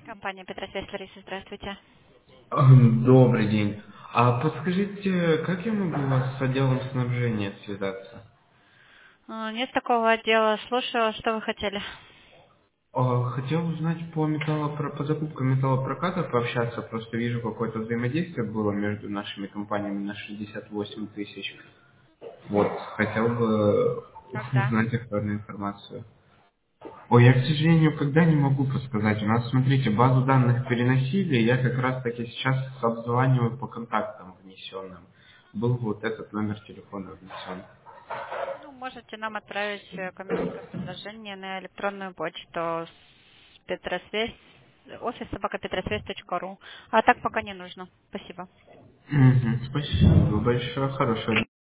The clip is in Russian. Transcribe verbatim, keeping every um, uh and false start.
Компания Петросвязь, Лариса, здравствуйте. Ам, Добрый день. А подскажите, как я могу у вас с отделом снабжения связаться? А, Нет такого отдела. Слушаю, что вы хотели. А, Хотел узнать по металлопро... по закупкам металлопроката, пообщаться, просто вижу какое-то взаимодействие было между нашими компаниями на шестьдесят восемь тысяч. Вот, хотел бы Когда? узнать актуальную информацию. Ой, я, к сожалению, когда не могу подсказать. У нас, смотрите, базу данных переносили, я как раз таки сейчас обзваниваю по контактам внесенным. Был вот этот номер телефона внесен. Ну, можете нам отправить э, коммерческое предложение на электронную почту с Петросвязь, офис собака петросвязь точка ру. А так пока не нужно. Спасибо. Мгм, спасибо большое, хорошего